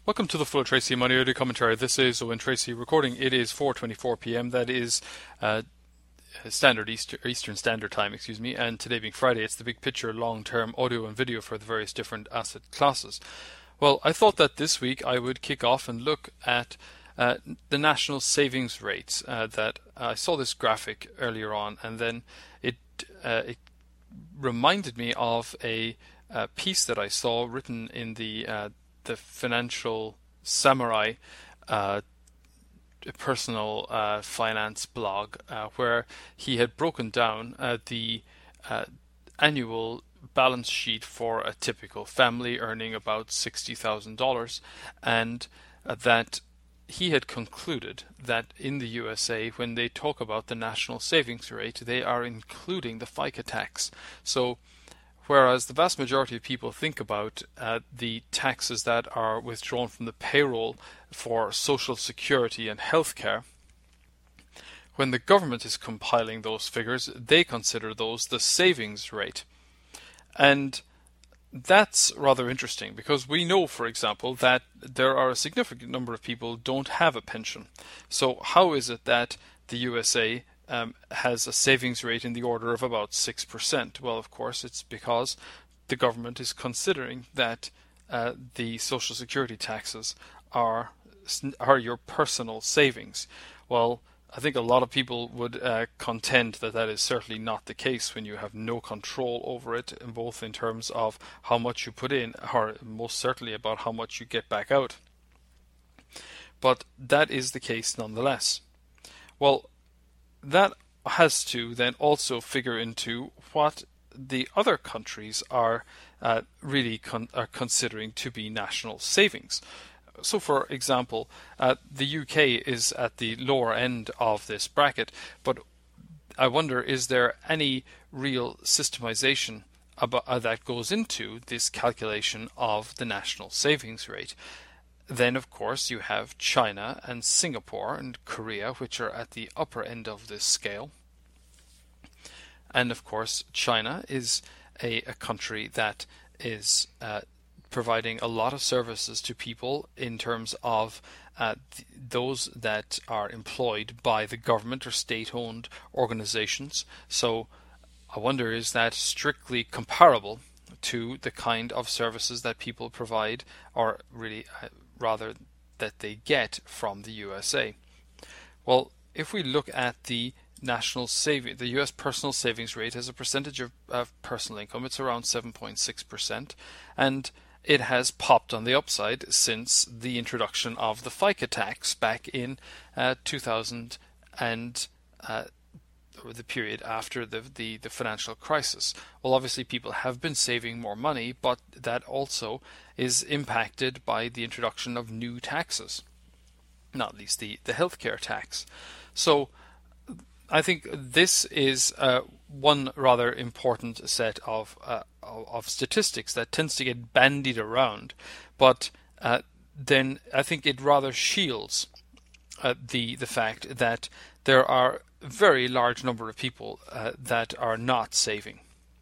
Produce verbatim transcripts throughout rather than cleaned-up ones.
Welcome to the Full Tracy Money Audio Commentary. This is Owen Tracy recording. It is four twenty-four p m. That is uh, standard Easter, Eastern Standard Time, excuse me. And today being Friday, it's the big picture, long-term audio and video for the various different asset classes. Well, I thought that this week I would kick off and look at uh, the national savings rates. Uh, that I saw this graphic earlier on, and then it uh, it reminded me of a, a piece that I saw written in the uh, the Financial Samurai uh, personal uh, finance blog, uh, where he had broken down uh, the uh, annual balance sheet for a typical family earning about sixty thousand dollars, and uh, that he had concluded that in the U S A, when they talk about the national savings rate, they are including the FICA tax. So whereas the vast majority of people think about uh, the taxes that are withdrawn from the payroll for Social Security and healthcare, when the government is compiling those figures, they consider those the savings rate. And that's rather interesting, because we know, for example, that there are a significant number of people who don't have a pension. So how is it that the U S A Um, has a savings rate in the order of about six percent? Well, of course, it's because the government is considering that uh, the Social Security taxes are are your personal savings. Well, I think a lot of people would uh, contend that that is certainly not the case when you have no control over it, both in terms of how much you put in, or most certainly about how much you get back out. But that is the case nonetheless. Well, that has to then also figure into what the other countries are uh, really con- are considering to be national savings. So, for example, uh, the U K is at the lower end of this bracket, but I wonder, is there any real systemization about, uh, that goes into this calculation of the national savings rate? Then, of course, you have China and Singapore and Korea, which are at the upper end of this scale. And, of course, China is a, a country that is uh, providing a lot of services to people in terms of uh, th- those that are employed by the government or state-owned organizations. So I wonder, is that strictly comparable to the kind of services that people provide, or really uh, rather that they get from the U S A? Well, if we look at the national saving, the U S personal savings rate as a percentage of, of personal income, it's around seven point six percent, and it has popped on the upside since the introduction of the FICA tax back in uh, two thousand and uh, or the period after the, the the financial crisis. Well, obviously people have been saving more money, but that also is impacted by the introduction of new taxes, not least the, the healthcare tax. So I think this is uh, one rather important set of uh, of statistics that tends to get bandied around, but uh, then I think it rather shields uh, the the fact that there are a very large number of people uh, that are not saving.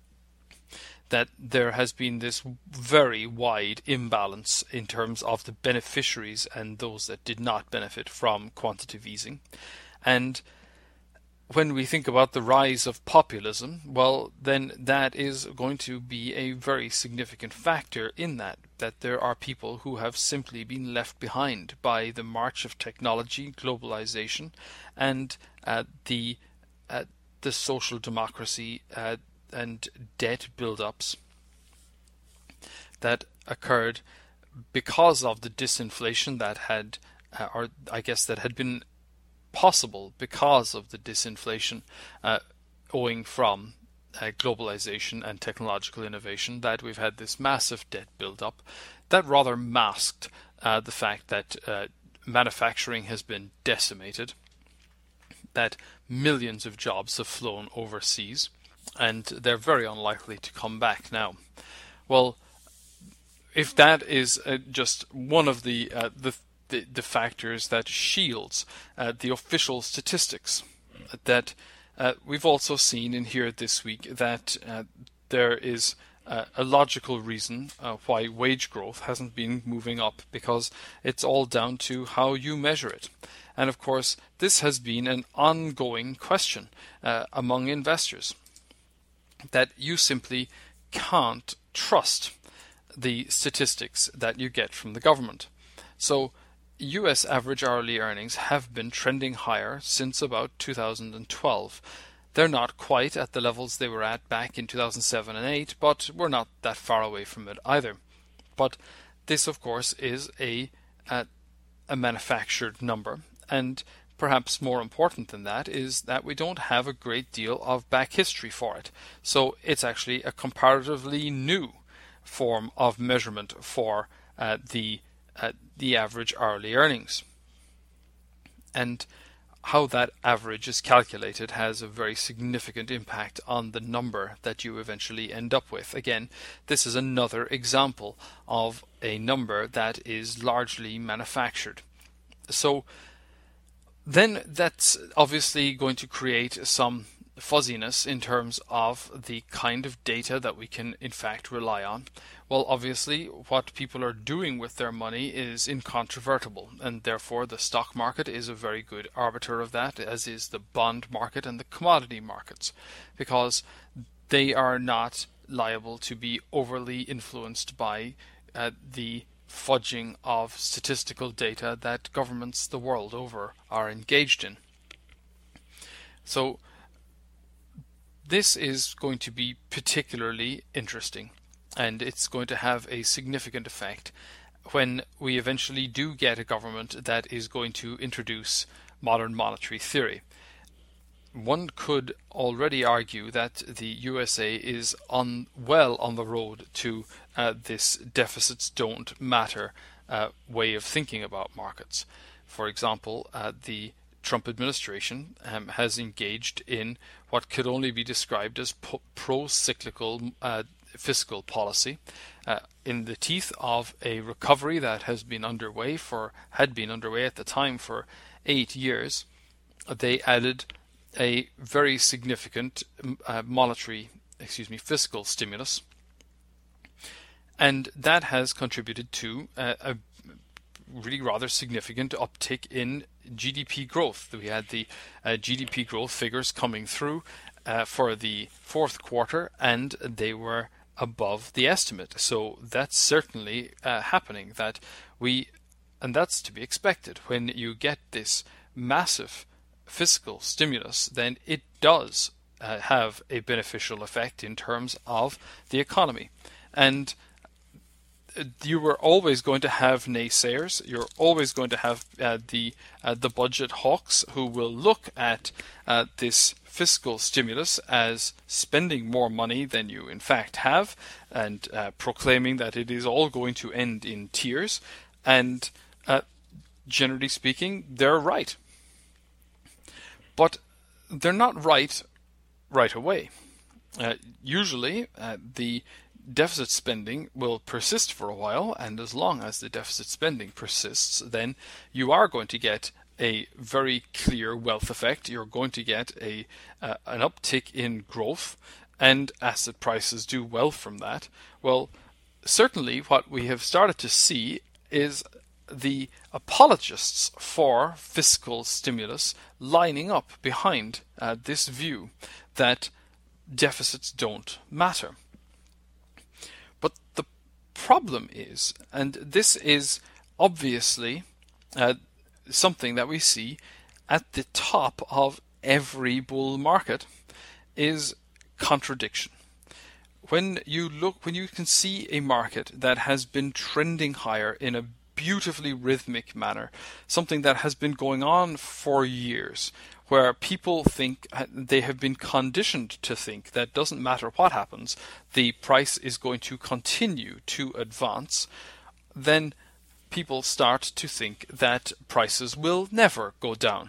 That there has been this very wide imbalance in terms of the beneficiaries and those that did not benefit from quantitative easing. And when we think about the rise of populism, well, then that is going to be a very significant factor in that, that there are people who have simply been left behind by the march of technology, globalization, and uh, the uh, the social democracy uh, and debt build-ups that occurred because of the disinflation that had, uh, or I guess that had been possible because of the disinflation uh, owing from uh, globalization and technological innovation, that we've had this massive debt build-up that rather masked uh, the fact that uh, manufacturing has been decimated, that millions of jobs have flown overseas, and they're very unlikely to come back now. Well, if that is uh, just one of the uh, the The, the factors that shields uh, the official statistics, that uh, we've also seen in here this week that uh, there is uh, a logical reason uh, why wage growth hasn't been moving up, because it's all down to how you measure it. And of course, this has been an ongoing question uh, among investors, that you simply can't trust the statistics that you get from the government. So U S average hourly earnings have been trending higher since about two thousand twelve. They're not quite at the levels they were at back in two thousand seven and eight, but we're not that far away from it either. But this, of course, is a, a, a manufactured number, and perhaps more important than that is that we don't have a great deal of back history for it. So it's actually a comparatively new form of measurement for uh, the uh, the average hourly earnings. And how that average is calculated has a very significant impact on the number that you eventually end up with. Again, this is another example of a number that is largely manufactured. So then that's obviously going to create some fuzziness in terms of the kind of data that we can in fact rely on. Well, obviously what people are doing with their money is incontrovertible, and therefore the stock market is a very good arbiter of that, as is the bond market and the commodity markets, because they are not liable to be overly influenced by uh, the fudging of statistical data that governments the world over are engaged in. So this is going to be particularly interesting, and it's going to have a significant effect when we eventually do get a government that is going to introduce modern monetary theory. One could already argue that the U S A is on well on the road to uh, this deficits don't matter uh, way of thinking about markets. For example, uh, the Trump administration um, has engaged in what could only be described as po- pro-cyclical uh, fiscal policy uh, in the teeth of a recovery that has been underway for had been underway at the time for eight years. They added a very significant uh, monetary, excuse me, fiscal stimulus, and that has contributed to uh, a really rather significant uptick in G D P growth. We had the uh, G D P growth figures coming through uh, for the fourth quarter, and they were above the estimate. So that's certainly uh, happening. That we, and that's to be expected. When you get this massive fiscal stimulus, then it does uh, have a beneficial effect in terms of the economy. And you were always going to have naysayers. You're always going to have uh, the uh, the budget hawks who will look at uh, this fiscal stimulus as spending more money than you in fact have, and uh, proclaiming that it is all going to end in tears. And uh, generally speaking, they're right. But they're not right right away. Uh, usually, uh, the deficit spending will persist for a while, and as long as the deficit spending persists, then you are going to get a very clear wealth effect. You're going to get a uh, an uptick in growth, and asset prices do well from that. Well, certainly what we have started to see is the apologists for fiscal stimulus lining up behind uh, this view that deficits don't matter. But the problem is, and this is obviously uh, something that we see at the top of every bull market, is contradiction. When you look, when you can see a market that has been trending higher in a beautifully rhythmic manner, something that has been going on for years, where people think, they have been conditioned to think that doesn't matter what happens, the price is going to continue to advance, then people start to think that prices will never go down.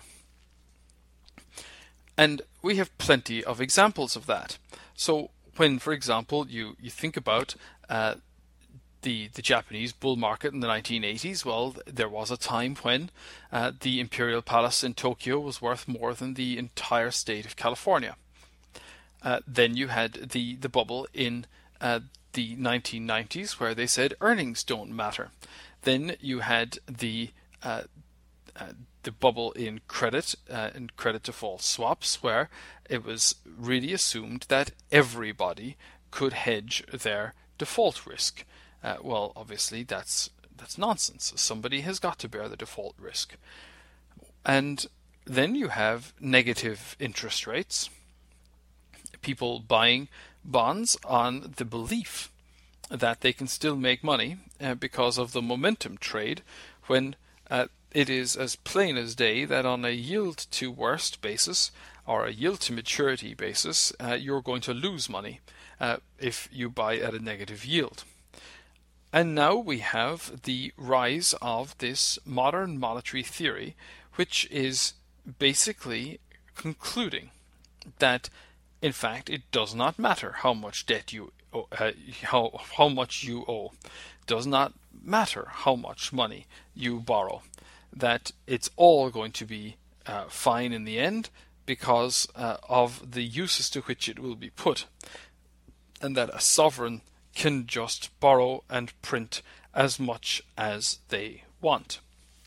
And we have plenty of examples of that. So when, for example, you, you think about uh, The, the Japanese bull market in the nineteen eighties, well, there was a time when uh, the Imperial Palace in Tokyo was worth more than the entire state of California. Uh, then you had the, the bubble in uh, the nineteen nineties, where they said earnings don't matter. Then you had the uh, uh, the bubble in credit uh, and credit default swaps, where it was really assumed that everybody could hedge their default risk. Uh, well, obviously that's that's nonsense. Somebody has got to bear the default risk. And then you have negative interest rates, people buying bonds on the belief that they can still make money uh, because of the momentum trade, when uh, it is as plain as day that on a yield to worst basis or a yield to maturity basis, uh, you're going to lose money uh, if you buy at a negative yield. And now we have the rise of this modern monetary theory, which is basically concluding that, in fact, it does not matter how much debt you owe, uh, how how much you owe, it does not matter how much money you borrow, that it's all going to be uh, fine in the end because uh, of the uses to which it will be put, and that a sovereign can just borrow and print as much as they want.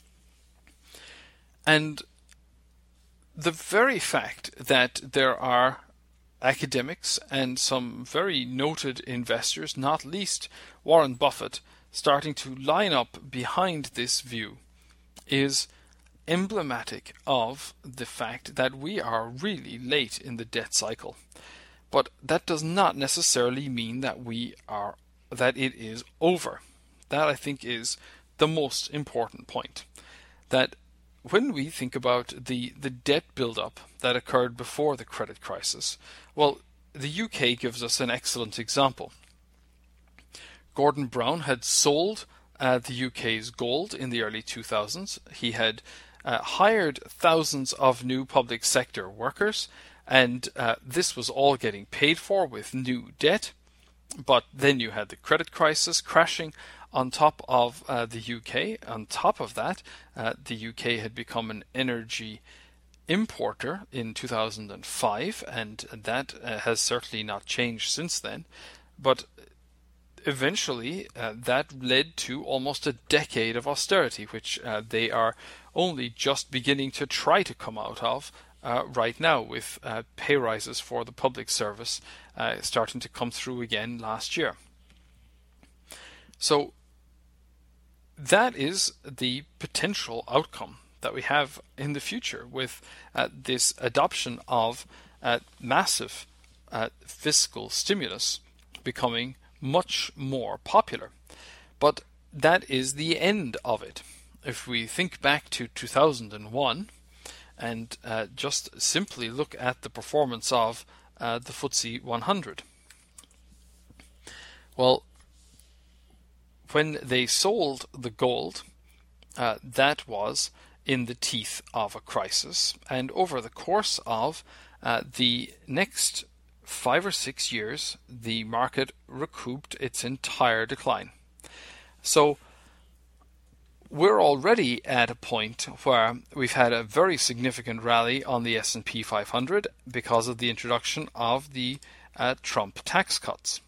And the very fact that there are academics and some very noted investors, not least Warren Buffett, starting to line up behind this view is emblematic of the fact that we are really late in the debt cycle. But that does not necessarily mean that we are that it is over. That, I think, is the most important point. That when we think about the, the debt buildup that occurred before the credit crisis, well, the U K gives us an excellent example. Gordon Brown had sold uh, the U K's gold in the early two thousands. He had uh, hired thousands of new public sector workers, and uh, this was all getting paid for with new debt. But then you had the credit crisis crashing on top of uh, the U K. On top of that, uh, the U K had become an energy importer in two thousand five, and that uh, has certainly not changed since then. But eventually, uh, that led to almost a decade of austerity, which uh, they are only just beginning to try to come out of uh, right now, with uh, pay rises for the public service uh, starting to come through again last year. So that is the potential outcome that we have in the future with uh, this adoption of uh, massive uh, fiscal stimulus becoming much more popular. But that is the end of it. If we think back to two thousand one and uh, just simply look at the performance of uh, the F T S E one hundred, well, when they sold the gold, uh, that was in the teeth of a crisis, and over the course of uh, the next five or six years, the market recouped its entire decline. So we're already at a point where we've had a very significant rally on the S and P five hundred because of the introduction of the uh, Trump tax cuts.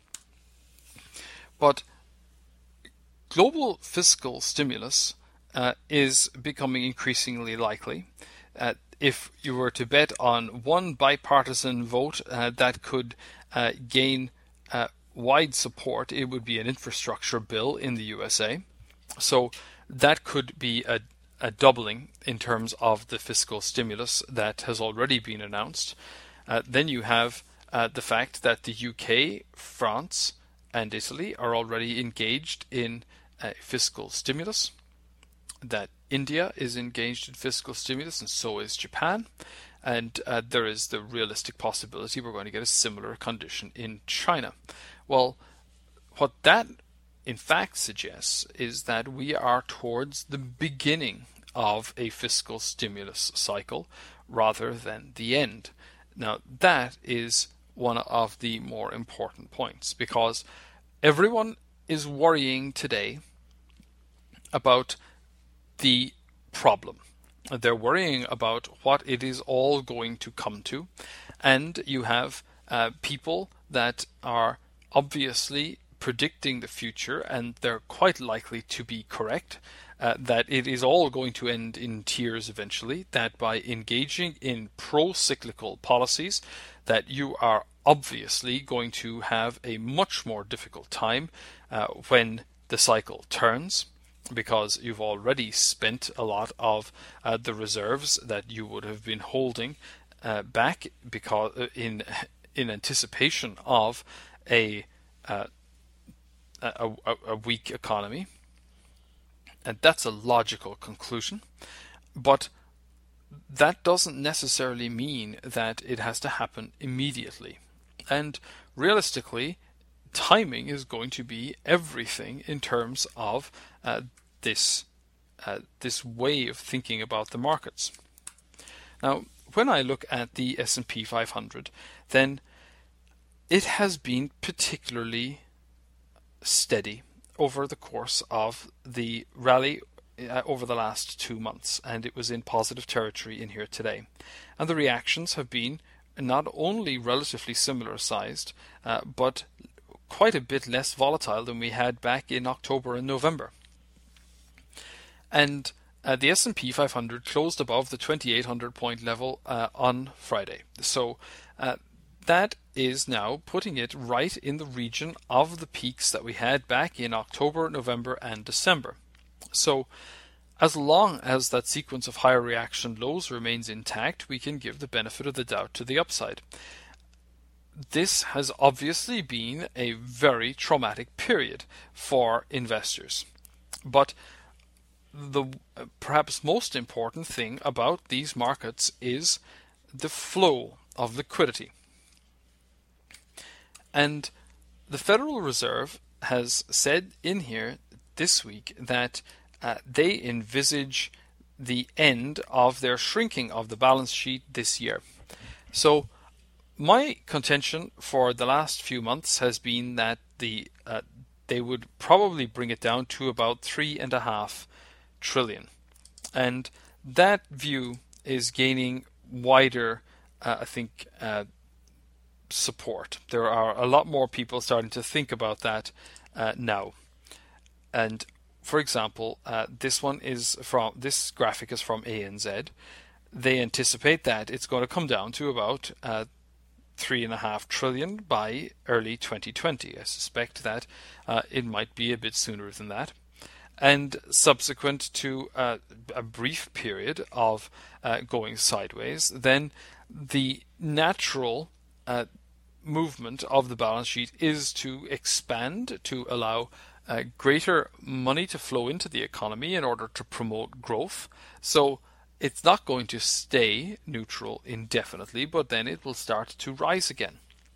But global fiscal stimulus uh, is becoming increasingly likely. Uh, if you were to bet on one bipartisan vote uh, that could uh, gain uh, wide support, it would be an infrastructure bill in the U S A. So that could be a, a doubling in terms of the fiscal stimulus that has already been announced. Uh, then you have uh, the fact that the U K, France, and Italy are already engaged in uh, fiscal stimulus, that India is engaged in fiscal stimulus, and so is Japan. And uh, there is the realistic possibility we're going to get a similar condition in China. Well, what that in fact suggests is that we are towards the beginning of a fiscal stimulus cycle rather than the end. Now, that is one of the more important points, because everyone is worrying today about the problem. They're worrying about what it is all going to come to, and you have uh, people that are obviously predicting the future, and they're quite likely to be correct, uh, that it is all going to end in tears eventually, that by engaging in pro-cyclical policies, that you are obviously going to have a much more difficult time uh, when the cycle turns, because you've already spent a lot of uh, the reserves that you would have been holding uh, back because uh, in in anticipation of a uh, a, a, a weak economy. And that's a logical conclusion, but that doesn't necessarily mean that it has to happen immediately. And realistically, timing is going to be everything in terms of uh, this uh, this way of thinking about the markets. Now, when I look at the S and P five hundred, then it has been particularly steady over the course of the rally uh, over the last two months, and it was in positive territory in here today. And the reactions have been not only relatively similar sized, uh, but quite a bit less volatile than we had back in October and November. And uh, the S and P five hundred closed above the twenty-eight hundred point level uh, on Friday. So uh, that is now putting it right in the region of the peaks that we had back in October, November, and December. So as long as that sequence of higher reaction lows remains intact, we can give the benefit of the doubt to the upside. This has obviously been a very traumatic period for investors. But the uh, perhaps most important thing about these markets is the flow of liquidity. And the Federal Reserve has said in here this week that uh, they envisage the end of their shrinking of the balance sheet this year. So my contention for the last few months has been that the uh, they would probably bring it down to about three and a half trillion, and that view is gaining wider, uh, I think, uh, support. There are a lot more people starting to think about that uh, now. And for example, uh, this one is from this graphic is from A N Z. They anticipate that it's going to come down to about uh, three and a half trillion by early twenty twenty. I suspect that uh, it might be a bit sooner than that. And subsequent to uh, a brief period of uh, going sideways, then the natural uh, movement of the balance sheet is to expand to allow uh, greater money to flow into the economy in order to promote growth. So it's not going to stay neutral indefinitely, but then it will start to rise again.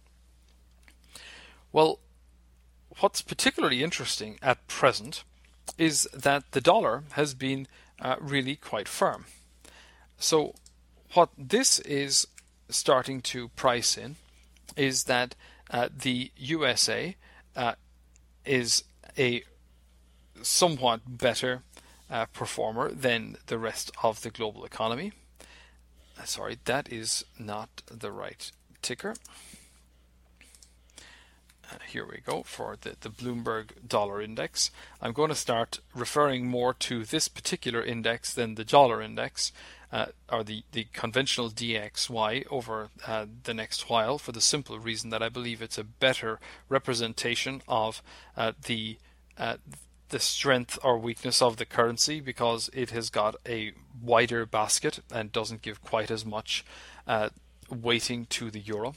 Well, what's particularly interesting at present is that the dollar has been uh, really quite firm. So what this is starting to price in is that uh, the U S A uh, is a somewhat better uh, performer than the rest of the global economy. Uh, sorry, that is not the right ticker. Uh, here we go for the, the Bloomberg Dollar Index. I'm going to start referring more to this particular index than the dollar index, uh, or the, the conventional D X Y over uh, the next while, for the simple reason that I believe it's a better representation of uh, the uh, the strength or weakness of the currency, because it has got a wider basket and doesn't give quite as much uh, weighting to the euro.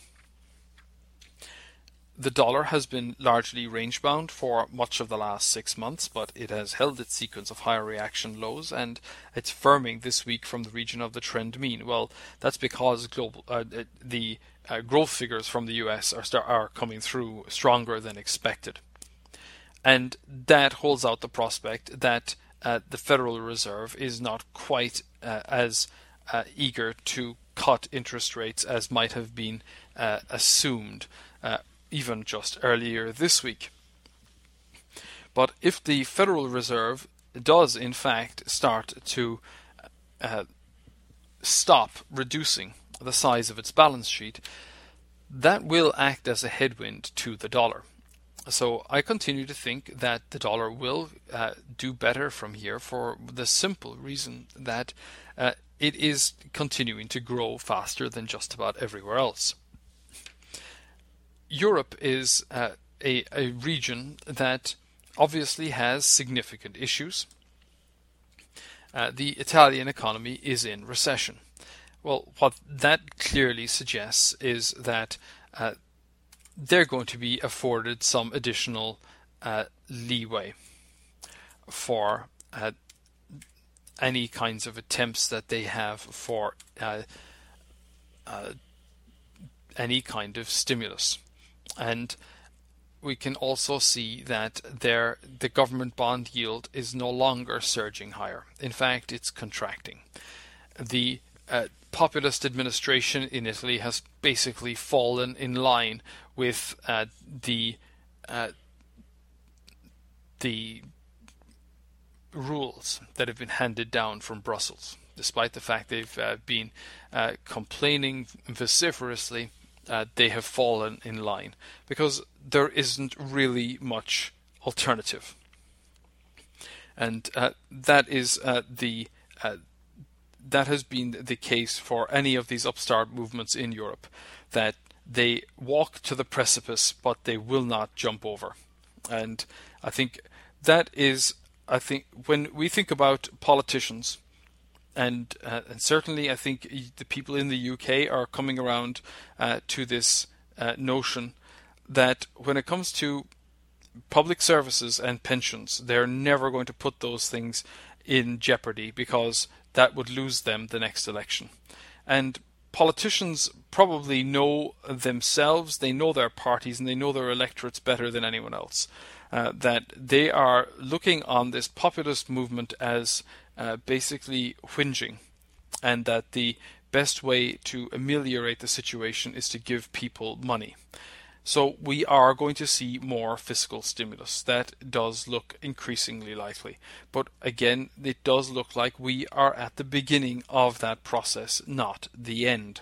The dollar has been largely range-bound for much of the last six months, but it has held its sequence of higher reaction lows, and it's firming this week from the region of the trend mean. Well, that's because global uh, the uh, growth figures from the U S are start, are coming through stronger than expected, and that holds out the prospect that uh, the Federal Reserve is not quite uh, as uh, eager to cut interest rates as might have been uh, assumed Uh, even just earlier this week. But if the Federal Reserve does in fact start to uh, stop reducing the size of its balance sheet, that will act as a headwind to the dollar. So I continue to think that the dollar will uh, do better from here for the simple reason that uh, it is continuing to grow faster than just about everywhere else. Europe is uh, a, a region that obviously has significant issues. Uh, the Italian economy is in recession. Well, what that clearly suggests is that uh, they're going to be afforded some additional uh, leeway for uh, any kinds of attempts that they have for uh, uh, any kind of stimulus. And we can also see that their the government bond yield is no longer surging higher. In fact, it's contracting. The uh, populist administration in Italy has basically fallen in line with uh, the uh, the rules that have been handed down from Brussels, despite the fact they've uh, been uh, complaining vociferously. Uh, they have fallen in line because there isn't really much alternative, and uh, that is uh, the uh, that has been the case for any of these upstart movements in Europe, that they walk to the precipice but they will not jump over. And I think that is, I think when we think about politicians, and uh, and certainly I think the people in the U K are coming around uh, to this uh, notion that when it comes to public services and pensions, they're never going to put those things in jeopardy because that would lose them the next election. And politicians probably know themselves, they know their parties, and they know their electorates better than anyone else. Uh, that they are looking on this populist movement as uh, basically whinging, and that the best way to ameliorate the situation is to give people money. So we are going to see more fiscal stimulus. That does look increasingly likely. But again, it does look like we are at the beginning of that process, not the end.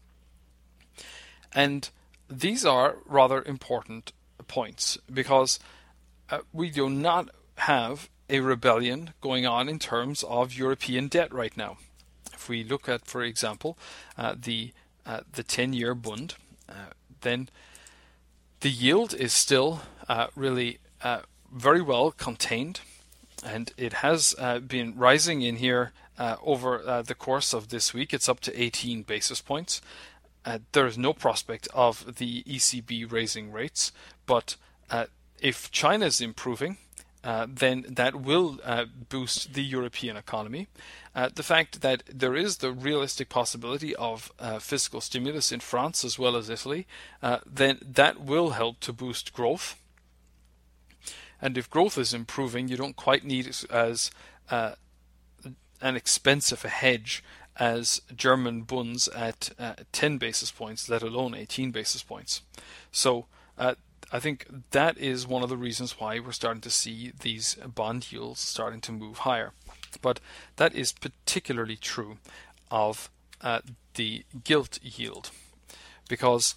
And these are rather important points, because uh, we do not have a rebellion going on in terms of European debt right now. If we look at, for example, uh, the uh, the ten-year Bund, uh, then the yield is still uh, really uh, very well contained, and it has uh, been rising in here uh, over uh, the course of this week. It's up to eighteen basis points. Uh, there is no prospect of the E C B raising rates, but uh, if China is improving, uh, then that will uh, boost the European economy. Uh, the fact that there is the realistic possibility of uh, fiscal stimulus in France as well as Italy, uh, then that will help to boost growth. And if growth is improving, you don't quite need as uh, an expensive a hedge as German bunds at uh, ten basis points, let alone eighteen basis points. So uh, I think that is one of the reasons why we're starting to see these bond yields starting to move higher. But that is particularly true of uh, the gilt yield, because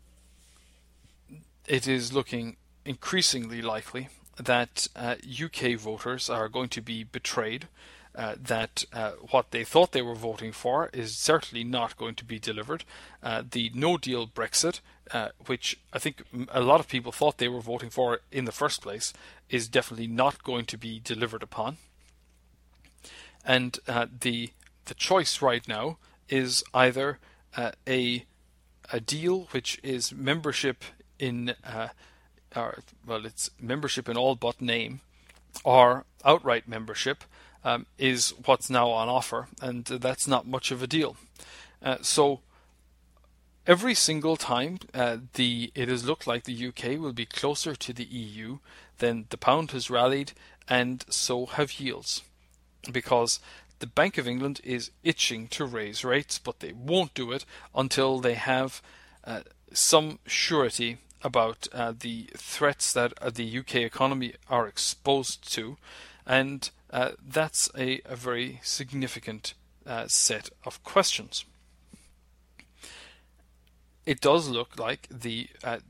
it is looking increasingly likely that uh, U K voters are going to be betrayed, uh, that uh, what they thought they were voting for is certainly not going to be delivered. Uh, the no-deal Brexit, uh, which I think a lot of people thought they were voting for in the first place, is definitely not going to be delivered upon. And uh, the the choice right now is either uh, a a deal which is membership in uh, or, well, it's membership in all but name, or outright membership um, is what's now on offer, and that's not much of a deal. Uh, so every single time uh, the it has looked like the U K will be closer to the E U, then the pound has rallied, and so have yields. Because the Bank of England is itching to raise rates, but they won't do it until they have uh, some surety about uh, the threats that uh, the U K economy are exposed to, and uh, that's a, a very significant uh, set of questions. It does look like the uh, the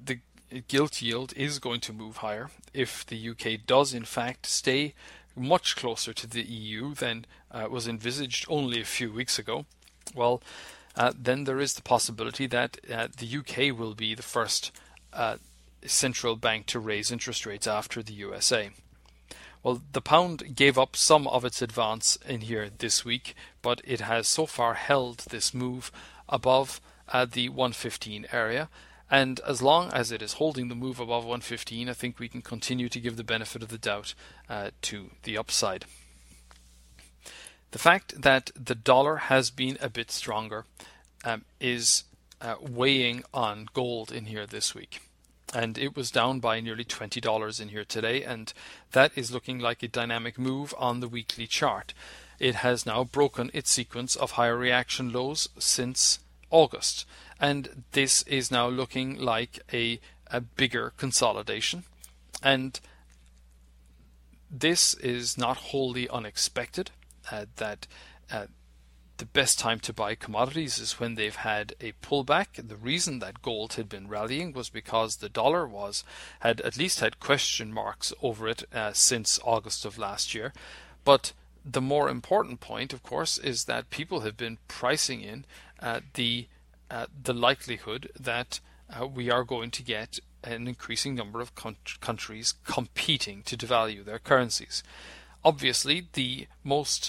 gilt yield is going to move higher if the U K does in fact stay much closer to the E U than uh, was envisaged only a few weeks ago. Well, uh, then there is the possibility that uh, the U K will be the first uh, central bank to raise interest rates after the U S A. Well, the pound gave up some of its advance in here this week, but it has so far held this move above uh, the one fifteen area. And as long as it is holding the move above one fifteen, I think we can continue to give the benefit of the doubt uh, to the upside. The fact that the dollar has been a bit stronger um, is uh, weighing on gold in here this week. And it was down by nearly twenty dollars in here today, and that is looking like a dynamic move on the weekly chart. It has now broken its sequence of higher reaction lows since August, and this is now looking like a, a bigger consolidation. And this is not wholly unexpected, uh, that uh, the best time to buy commodities is when they've had a pullback. The reason that gold had been rallying was because the dollar was had at least had question marks over it uh, since August of last year. But the more important point, of course, is that people have been pricing in uh, the uh, the likelihood that uh, we are going to get an increasing number of con- countries competing to devalue their currencies. Obviously, the most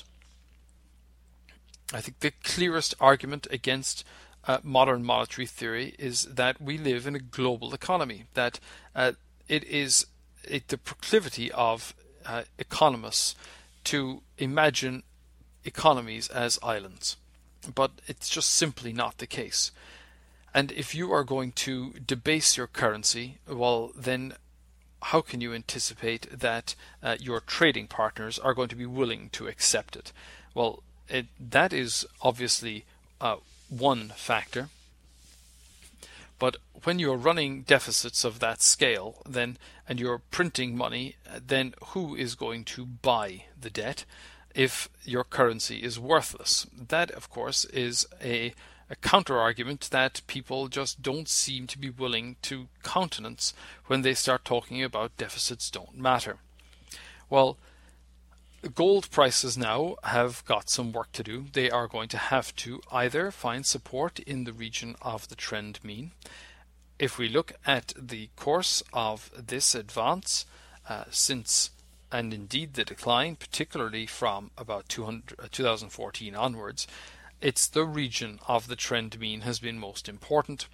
I think the clearest argument against uh, modern monetary theory is that we live in a global economy, that uh, it is it, the proclivity of uh, economists to imagine economies as islands. But it's just simply not the case. And if you are going to debase your currency, well, then how can you anticipate that uh, your trading partners are going to be willing to accept it? Well, It, that is obviously uh, one factor, but when you're running deficits of that scale, then and you're printing money, then who is going to buy the debt if your currency is worthless? That, of course, is a, a counter argument that people just don't seem to be willing to countenance when they start talking about deficits don't matter. Well, gold prices now have got some work to do. They are going to have to either find support in the region of the trend mean. If we look at the course of this advance uh, since, and indeed the decline, particularly from about two hundred, uh, two thousand fourteen onwards, it's the region of the trend mean has been most important.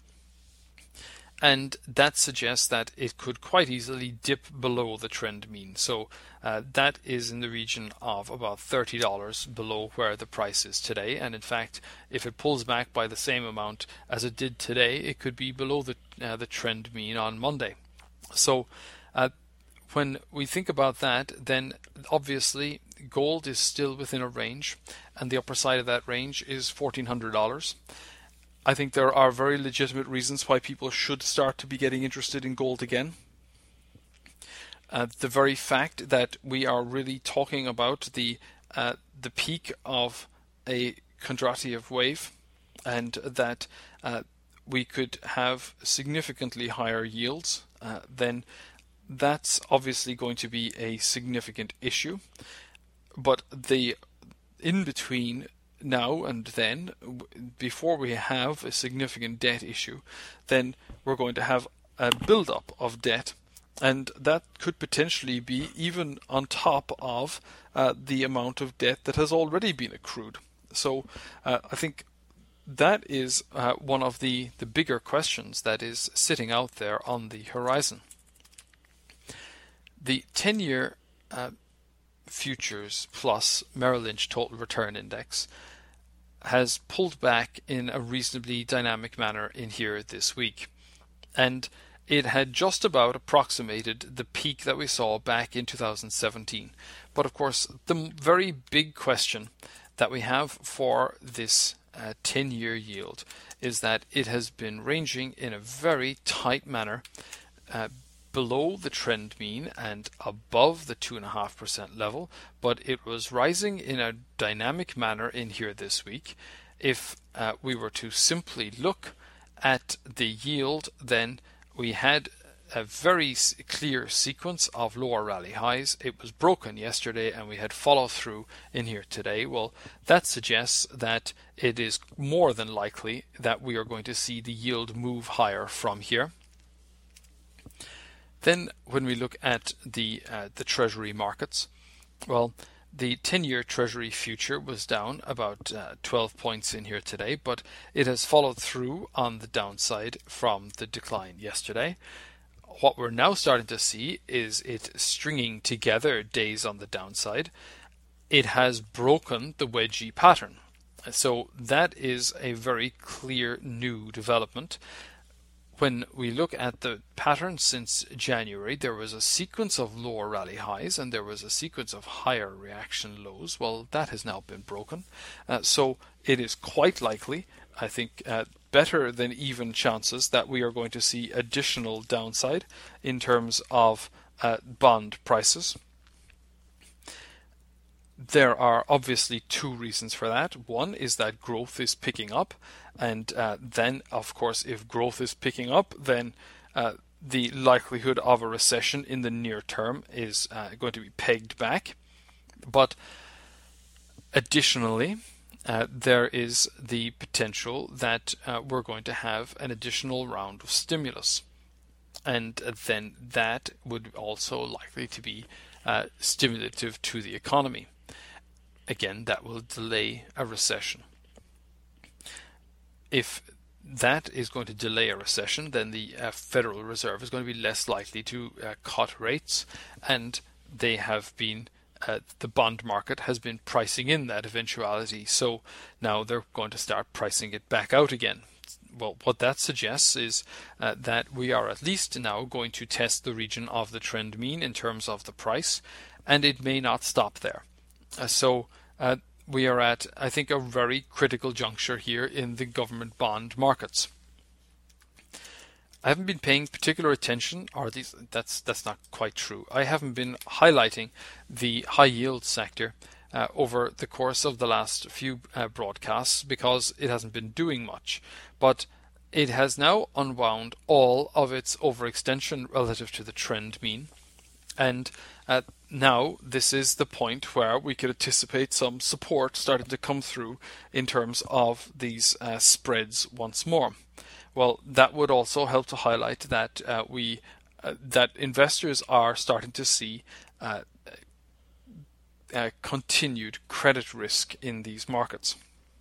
And that suggests that it could quite easily dip below the trend mean. So uh, that is in the region of about thirty dollars below where the price is today. And in fact, if it pulls back by the same amount as it did today, it could be below the uh, the trend mean on Monday. So uh, when we think about that, then obviously gold is still within a range, and the upper side of that range is fourteen hundred dollars. I think there are very legitimate reasons why people should start to be getting interested in gold again. Uh, the very fact that we are really talking about the uh, the peak of a Kondratiev wave, and that uh, we could have significantly higher yields, uh, then that's obviously going to be a significant issue. But the in between now and then, before we have a significant debt issue, then we're going to have a build-up of debt, and that could potentially be even on top of uh, the amount of debt that has already been accrued. So uh, I think that is uh, one of the, the bigger questions that is sitting out there on the horizon. The ten-year uh, futures plus Merrill Lynch Total Return Index has pulled back in a reasonably dynamic manner in here this week. And it had just about approximated the peak that we saw back in two thousand seventeen. But of course, the very big question that we have for this uh, ten-year yield is that it has been ranging in a very tight manner uh, below the trend mean and above the two point five percent level, but it was rising in a dynamic manner in here this week. If uh, we were to simply look at the yield, then we had a very clear sequence of lower rally highs. It was broken yesterday and we had follow through in here today. Well, that suggests that it is more than likely that we are going to see the yield move higher from here. Then when we look at the uh, the treasury markets, well, the ten-year treasury future was down about uh, twelve points in here today, but it has followed through on the downside from the decline yesterday. What we're now starting to see is it stringing together days on the downside. It has broken the wedgie pattern. So that is a very clear new development. When we look at the pattern since January, there was a sequence of lower rally highs and there was a sequence of higher reaction lows. Well, that has now been broken. Uh, so it is quite likely, I think, uh, better than even chances that we are going to see additional downside in terms of uh, bond prices. There are obviously two reasons for that. One is that growth is picking up, and uh, then, of course, if growth is picking up, then uh, the likelihood of a recession in the near term is uh, going to be pegged back. But additionally, Uh, there is the potential that uh, we're going to have an additional round of stimulus. And uh, then that would also likely to be uh, stimulative to the economy. Again, that will delay a recession. If that is going to delay a recession, then the uh, Federal Reserve is going to be less likely to uh, cut rates, and they have been Uh, the bond market has been pricing in that eventuality, so now they're going to start pricing it back out again. Well, what that suggests is uh, that we are at least now going to test the region of the trend mean in terms of the price, and it may not stop there. Uh, so uh, we are at, I think, a very critical juncture here in the government bond markets. I haven't been paying particular attention, or at least that's that's not quite true. I haven't been highlighting the high yield sector uh, over the course of the last few uh, broadcasts because it hasn't been doing much. But it has now unwound all of its overextension relative to the trend mean, and uh, now this is the point where we could anticipate some support starting to come through in terms of these uh, spreads once more. Well, that would also help to highlight that uh, we uh, that investors are starting to see uh, uh, continued credit risk in these markets.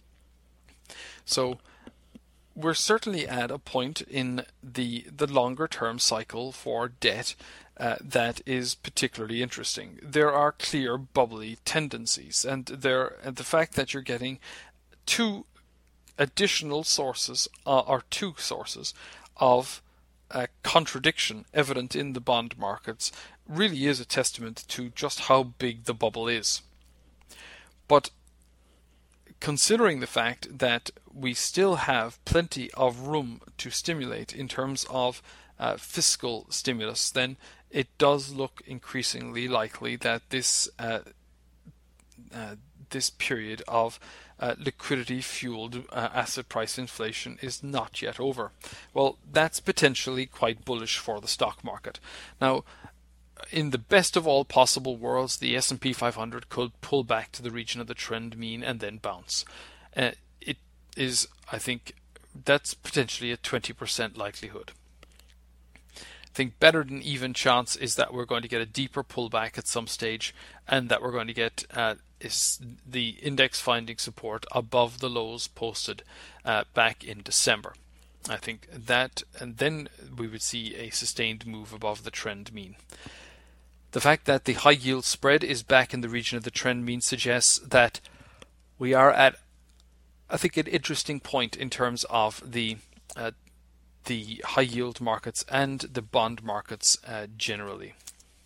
So we're certainly at a point in the the longer term cycle for debt uh, that is particularly interesting. There are clear bubbly tendencies, and there and the fact that you're getting two additional sources uh, or two sources of uh, contradiction evident in the bond markets really is a testament to just how big the bubble is. But considering the fact that we still have plenty of room to stimulate in terms of uh, fiscal stimulus, then it does look increasingly likely that this uh, uh, this period of Uh, liquidity-fueled uh, asset price inflation is not yet over. Well, that's potentially quite bullish for the stock market. Now, in the best of all possible worlds, the S and P five hundred could pull back to the region of the trend mean and then bounce. Uh, it is, I think, that's potentially a twenty percent likelihood. I think better than even chance is that we're going to get a deeper pullback at some stage, and that we're going to get uh, is the index finding support above the lows posted uh, back in December. I think that, and then we would see a sustained move above the trend mean. The fact that the high yield spread is back in the region of the trend mean suggests that we are at, I think, an interesting point in terms of the uh, the high yield markets and the bond markets uh, generally.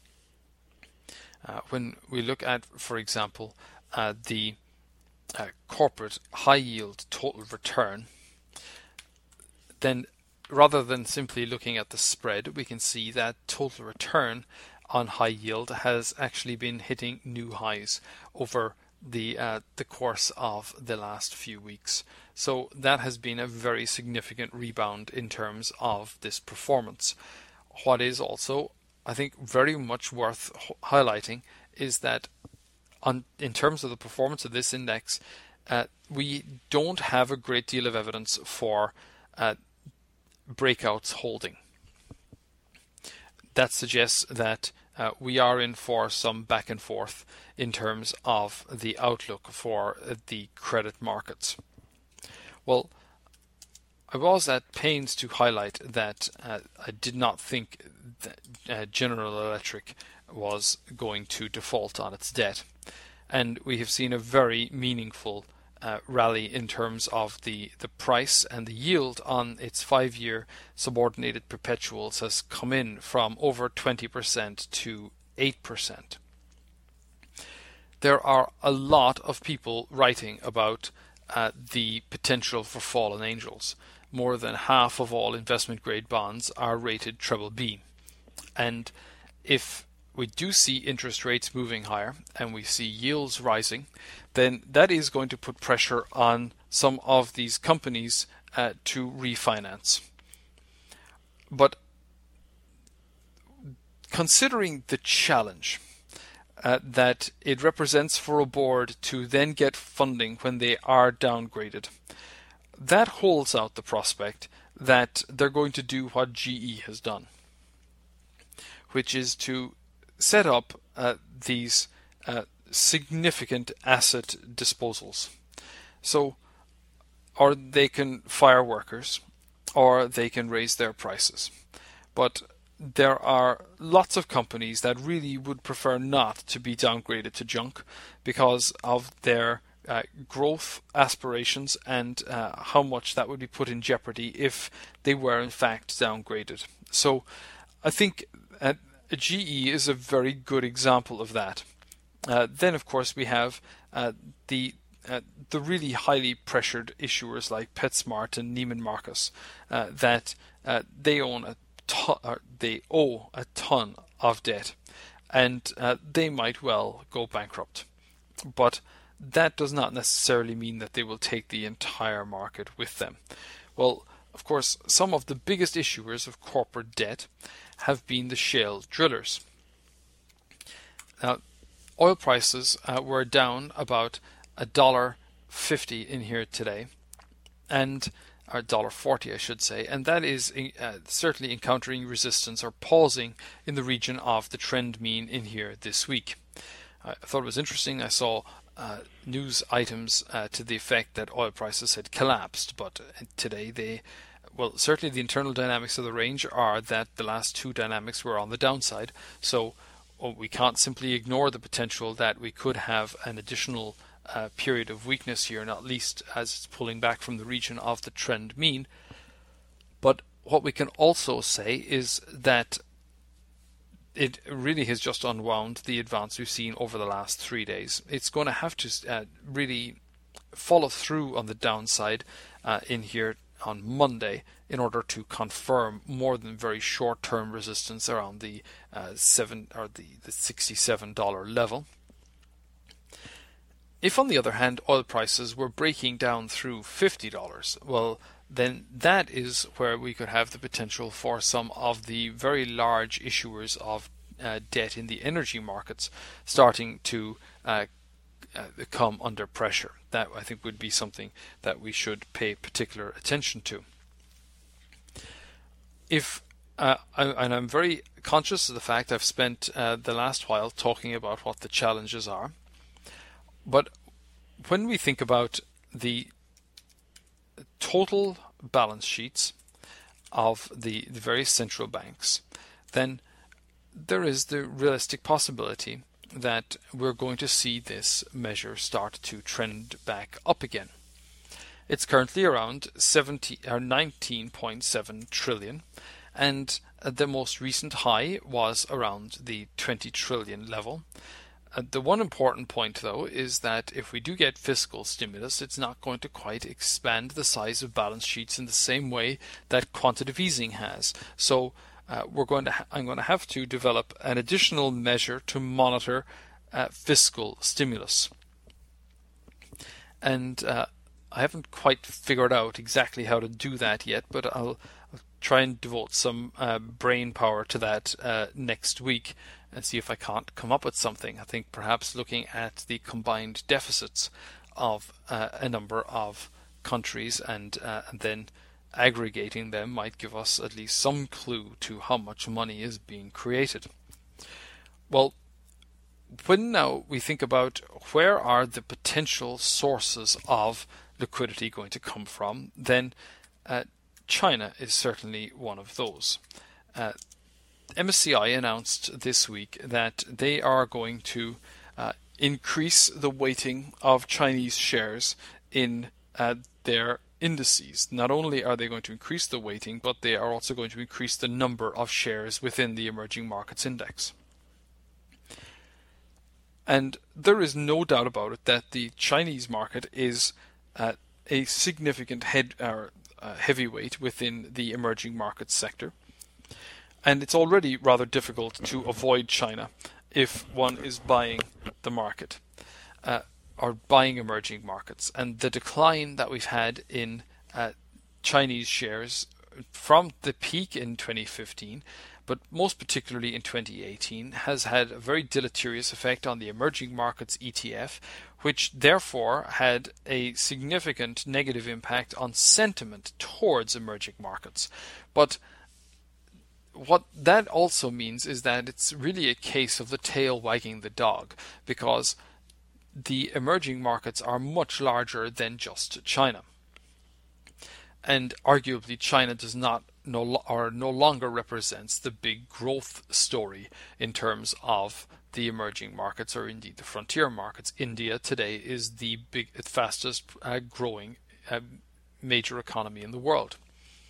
Uh, when we look at, for example, uh, the uh, corporate high yield total return, then rather than simply looking at the spread, we can see that total return on high yield has actually been hitting new highs over the uh, the course of the last few weeks. So that has been a very significant rebound in terms of this performance. What is also, I think, very much worth highlighting is that on, in terms of the performance of this index, uh, we don't have a great deal of evidence for uh, breakouts holding. That suggests that uh, we are in for some back and forth in terms of the outlook for uh, the credit markets. Well, I was at pains to highlight that uh, I did not think that uh, General Electric was going to default on its debt. And we have seen a very meaningful uh, rally in terms of the, the price, and the yield on its five-year subordinated perpetuals has come in from over twenty percent to eight percent. There are a lot of people writing about uh, the potential for fallen angels. More than half of all investment-grade bonds are rated triple B. And if we do see interest rates moving higher and we see yields rising, then that is going to put pressure on some of these companies uh, to refinance. But considering the challenge uh, that it represents for a board to then get funding when they are downgraded, that holds out the prospect that they're going to do what G E has done, which is to set up uh, these uh, significant asset disposals. So, or they can fire workers, or they can raise their prices. But there are lots of companies that really would prefer not to be downgraded to junk because of their uh, growth aspirations and uh, how much that would be put in jeopardy if they were in fact downgraded. So I think uh, G E is a very good example of that. Uh, then, of course, we have uh, the uh, the really highly pressured issuers like PetSmart and Neiman Marcus uh, that uh, they own a ton, or they owe a ton of debt, and uh, they might well go bankrupt. But that does not necessarily mean that they will take the entire market with them. Well, of course, some of the biggest issuers of corporate debt have been the shale drillers. Now, oil prices uh, were down about a dollar fifty in here today, and or a dollar forty, I should say, and that is uh, certainly encountering resistance or pausing in the region of the trend mean in here this week. I thought it was interesting. I saw uh, news items uh, to the effect that oil prices had collapsed, but uh, today they Well, certainly the internal dynamics of the range are that the last two dynamics were on the downside. So oh, we can't simply ignore the potential that we could have an additional uh, period of weakness here, not least as it's pulling back from the region of the trend mean. But what we can also say is that it really has just unwound the advance we've seen over the last three days. It's going to have to uh, really follow through on the downside uh, in here on Monday in order to confirm more than very short-term resistance around the uh, seven or the, the sixty-seven dollar level. If, on the other hand, oil prices were breaking down through fifty dollars, well, then that is where we could have the potential for some of the very large issuers of uh, debt in the energy markets starting to uh, uh, come under pressure. That, I think, would be something that we should pay particular attention to. If uh, I, and I'm very conscious of the fact I've spent uh, the last while talking about what the challenges are, but when we think about the total balance sheets of the, the various central banks, then there is the realistic possibility that we're going to see this measure start to trend back up again. It's currently around seventy or nineteen point seven trillion, and the most recent high was around the twenty trillion level. Uh, the one important point, though, is that if we do get fiscal stimulus, it's not going to quite expand the size of balance sheets in the same way that quantitative easing has. So uh, we're going to ha- I'm going to have to develop an additional measure to monitor uh, fiscal stimulus. and uh, I haven't quite figured out exactly how to do that yet, but I'll, I'll try and devote some uh, brain power to that uh, next week and see if I can't come up with something. I think perhaps looking at the combined deficits of uh, a number of countries and, uh, and then aggregating them might give us at least some clue to how much money is being created. Well, when now we think about where are the potential sources of liquidity going to come from, then uh, China is certainly one of those. Uh, M S C I announced this week that they are going to uh, increase the weighting of Chinese shares in uh, their indices. Not only are they going to increase the weighting, but they are also going to increase the number of shares within the emerging markets index. And there is no doubt about it that the Chinese market is uh, a significant head, uh, uh, heavyweight within the emerging markets sector. And it's already rather difficult to avoid China if one is buying the market uh, or buying emerging markets. And the decline that we've had in uh, Chinese shares from the peak in twenty fifteen, but most particularly in twenty eighteen, has had a very deleterious effect on the emerging markets E T F, which therefore had a significant negative impact on sentiment towards emerging markets. But what that also means is that it's really a case of the tail wagging the dog, because the emerging markets are much larger than just China. And arguably China does not no, or no longer represents the big growth story in terms of the emerging markets, or indeed the frontier markets. India today is the big, fastest uh, growing uh, major economy in the world.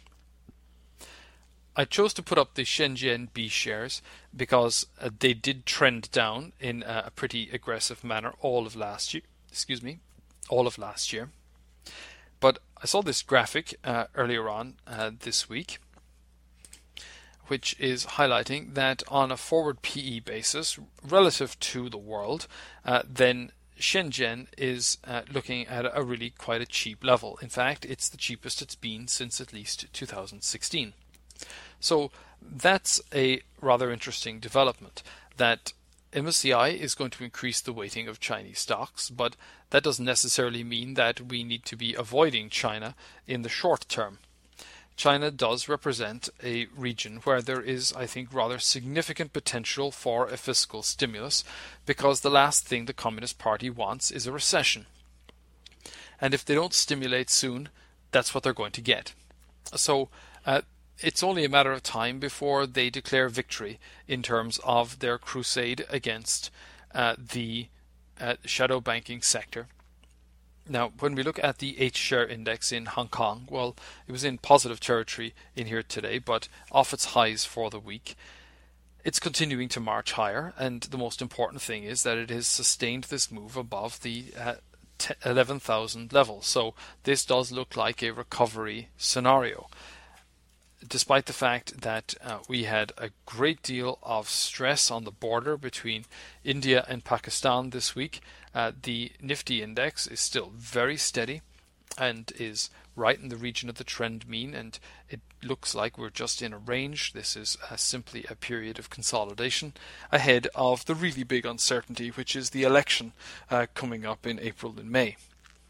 I chose to put up the Shenzhen B shares because uh, they did trend down in uh, a pretty aggressive manner all of last year. Excuse me, all of last year. But I saw this graphic uh, earlier on uh, this week, which is highlighting that on a forward P E basis relative to the world, uh, then Shenzhen is uh, looking at a really quite a cheap level. In fact, it's the cheapest it's been since at least two thousand sixteen. So that's a rather interesting development, that M S C I is going to increase the weighting of Chinese stocks, but that doesn't necessarily mean that we need to be avoiding China in the short term. China does represent a region where there is, I think, rather significant potential for a fiscal stimulus, because the last thing the Communist Party wants is a recession. And if they don't stimulate soon, that's what they're going to get. So uh, it's only a matter of time before they declare victory in terms of their crusade against uh, the uh, shadow banking sector. Now, when we look at the H-share index in Hong Kong, well, it was in positive territory in here today, but off its highs for the week. It's continuing to march higher, and the most important thing is that it has sustained this move above the uh, eleven thousand level. So this does look like a recovery scenario, despite the fact that uh, we had a great deal of stress on the border between India and Pakistan this week. Uh, the Nifty index is still very steady and is right in the region of the trend mean, and it looks like we're just in a range. This is uh, simply a period of consolidation ahead of the really big uncertainty, which is the election uh, coming up in April and May.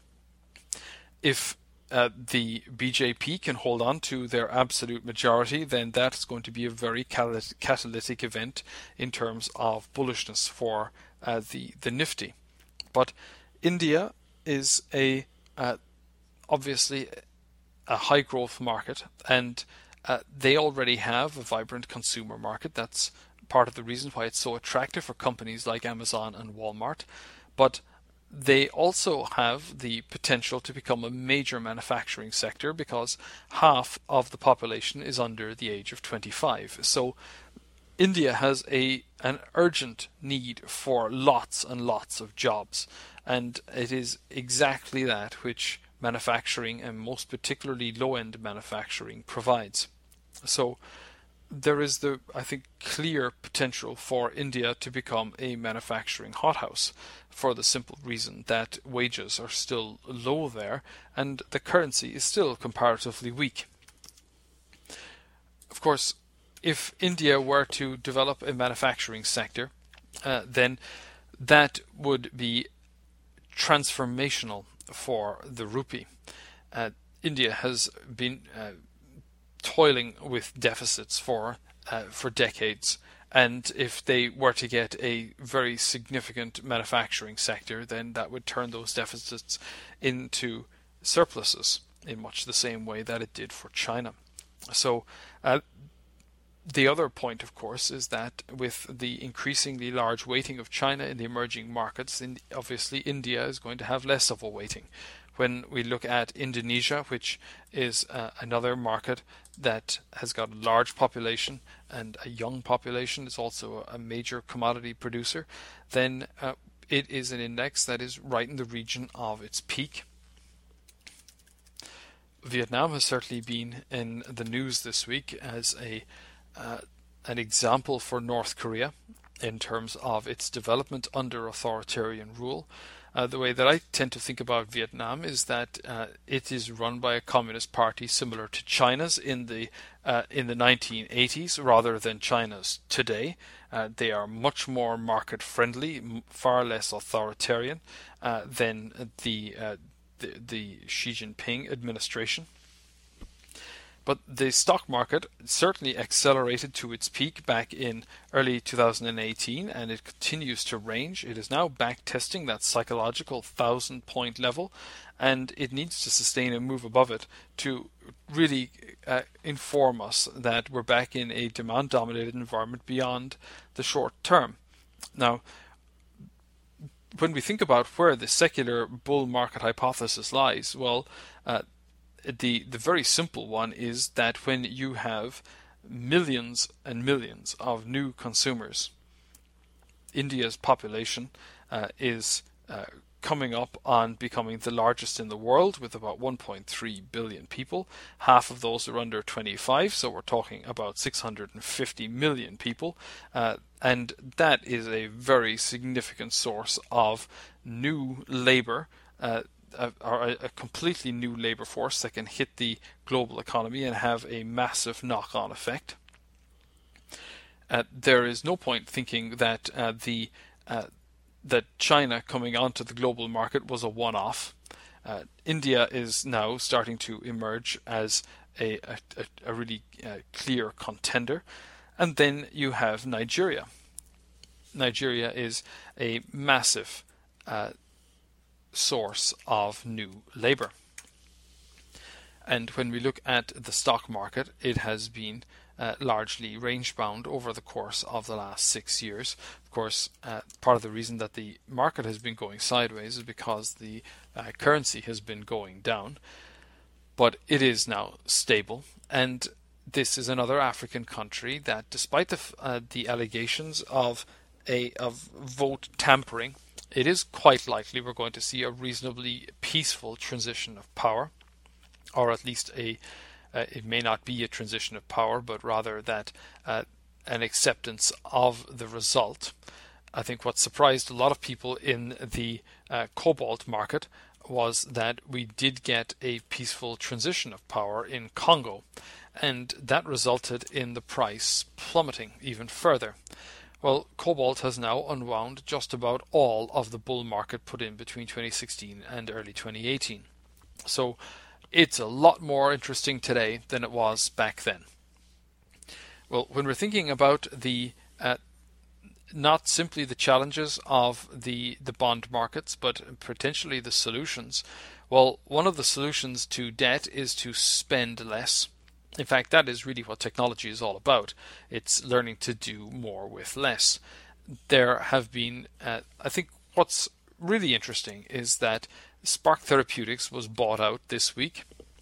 If Uh, the B J P can hold on to their absolute majority, then that's going to be a very catal- catalytic event in terms of bullishness for uh, the, the Nifty. But India is a uh, obviously a high growth market, and uh, they already have a vibrant consumer market. That's part of the reason why it's so attractive for companies like Amazon and Walmart. But they also have the potential to become a major manufacturing sector, because half of the population is under the age of twenty-five. So India has a an urgent need for lots and lots of jobs, and it is exactly that which manufacturing, and most particularly low-end manufacturing, provides. So there is the, I think, clear potential for India to become a manufacturing hothouse for the simple reason that wages are still low there and the currency is still comparatively weak. Of course, if India were to develop a manufacturing sector, uh, then that would be transformational for the rupee. Uh, India has been uh, toiling with deficits for uh, for decades, and if they were to get a very significant manufacturing sector, then that would turn those deficits into surpluses in much the same way that it did for China. So uh, the other point, of course, is that with the increasingly large weighting of China in the emerging markets, in, obviously India is going to have less of a weighting. When we look at Indonesia, which is uh, another market that has got a large population and a young population, it's also a major commodity producer, then uh, it is an index that is right in the region of its peak. Vietnam has certainly been in the news this week as a uh, an example for North Korea in terms of its development under authoritarian rule. Uh, the way that I tend to think about Vietnam is that uh, it is run by a communist party similar to China's in the uh, in the nineteen eighties rather than China's today. Uh, they are much more market friendly, far less authoritarian uh, than the, uh, the the Xi Jinping administration. But the stock market certainly accelerated to its peak back in early two thousand eighteen, and it continues to range. It is now back testing that psychological thousand point level, and it needs to sustain a move above it to really uh, inform us that we're back in a demand dominated environment beyond the short term. Now, when we think about where the secular bull market hypothesis lies, well, uh, The the very simple one is that when you have millions and millions of new consumers, India's population uh, is uh, coming up on becoming the largest in the world with about one point three billion people. Half of those are under twenty-five, so we're talking about six hundred fifty million people. Uh, and that is a very significant source of new labor, uh, A, a completely new labor force that can hit the global economy and have a massive knock-on effect. Uh, there is no point thinking that uh, the uh, that China coming onto the global market was a one-off. Uh, India is now starting to emerge as a, a, a really uh, clear contender, and then you have Nigeria. Nigeria is a massive uh, source of new labor. And when we look at the stock market, it has been uh, largely range bound over the course of the last six years. Of course, uh, part of the reason that the market has been going sideways is because the uh, currency has been going down, but it is now stable. And this is another African country that, despite the uh, the allegations of a of vote tampering, it is quite likely we're going to see a reasonably peaceful transition of power, or at least a, uh, it may not be a transition of power, but rather that uh, an acceptance of the result. I think what surprised a lot of people in the uh, cobalt market was that we did get a peaceful transition of power in Congo, and that resulted in the price plummeting even further. Well, cobalt has now unwound just about all of the bull market put in between twenty sixteen and early twenty eighteen. So it's a lot more interesting today than it was back then. Well, when we're thinking about the uh, not simply the challenges of the, the bond markets, but potentially the solutions, well, one of the solutions to debt is to spend less. In fact, that is really what technology is all about. It's learning to do more with less. There have been, uh, I think what's really interesting is that Spark Therapeutics was bought out this week.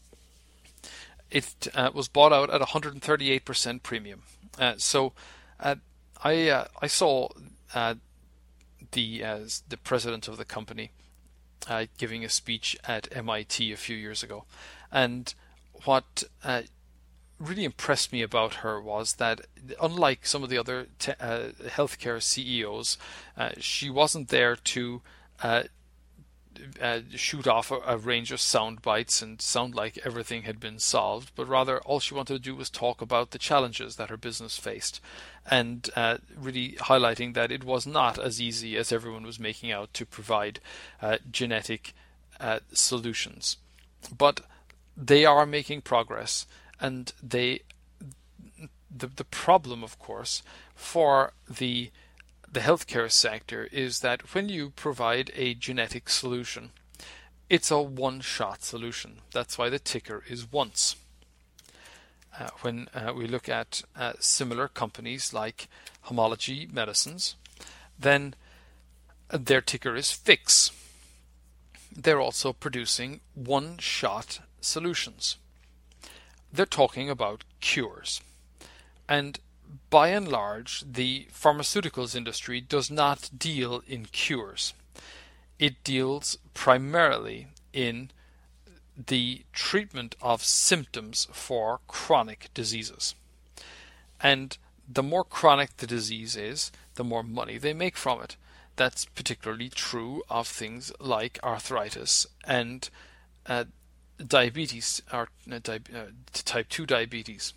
It uh, was bought out at one hundred thirty-eight percent premium. Uh, so uh, I uh, I saw uh, the uh, the president of the company uh, giving a speech at M I T a few years ago, and what uh, really impressed me about her was that, unlike some of the other te- uh, healthcare C E Os, uh, she wasn't there to uh, uh, shoot off a, a range of sound bites and sound like everything had been solved, but rather all she wanted to do was talk about the challenges that her business faced, and uh, really highlighting that it was not as easy as everyone was making out to provide uh, genetic uh, solutions. But they are making progress, and they the the problem, of course, for the the healthcare sector is that when you provide a genetic solution, it's a one-shot solution. That's why the ticker is once. Uh, when uh, we look at uh, similar companies like Homology Medicines, then their ticker is fix. They're also producing one-shot solutions. They're talking about cures. And by and large, the pharmaceuticals industry does not deal in cures. It deals primarily in the treatment of symptoms for chronic diseases. And the more chronic the disease is, the more money they make from it. That's particularly true of things like arthritis and uh, diabetes, or uh, di- uh, type two diabetes.